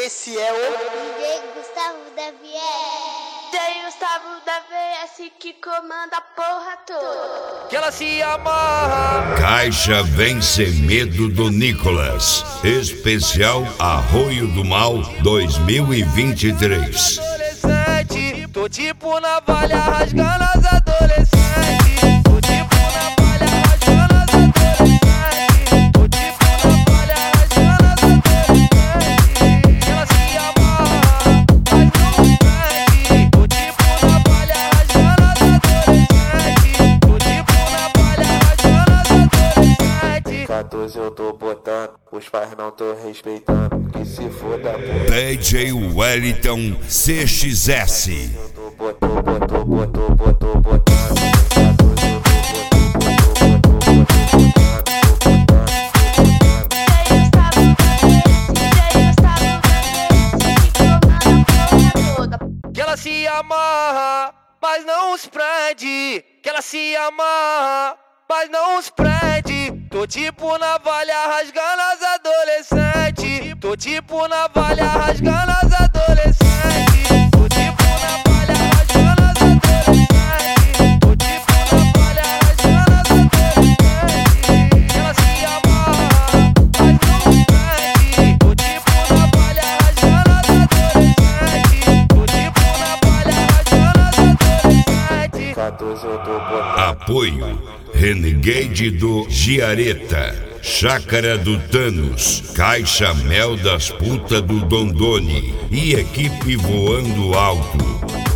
Esse é o DJ Gustavo da VS. DJ Gustavo da VS que comanda a porra toda. que ela se amarra. Caixa Vem Sem Medo do Nicolas. Especial Arroio do Mal 2023. Adolescente, tô tipo navalha rasgando as adolescentes. Tô tipo navalha rasgando as adolescentes. Tô tipo navalha rasgando as adolescentes. Que ela se amarra, mas não prende. Tô tipo navalha rasgando as adolescentes. Tô tipo navalha rasgando as adolescentes. 14 eu tô botando, os pais não tô respeitando. Que se foda, pô. DJ Wellington CXS. Eu tô botando. Que ela se amarra, mas não os prende. Que ela se amarra, mas não os prende. Tô tipo navalha rasgando as adolescentes. Tô tipo navalha rasgando as adolescentes. Tô tipo navalha rasgando as adolescentes. Tô tipo navalha rasgando as adolescentes. Que ela se amarra, mas não os prende. Tô tipo navalha rasgando as adolescentes. Tô tipo navalha rasgando as adolescentes. 14 eu tô botando. Apoio Renegade do Giareta, Chácara do Thanos, Caixa Mel das Putas do Dondoni e equipe Voando Alto.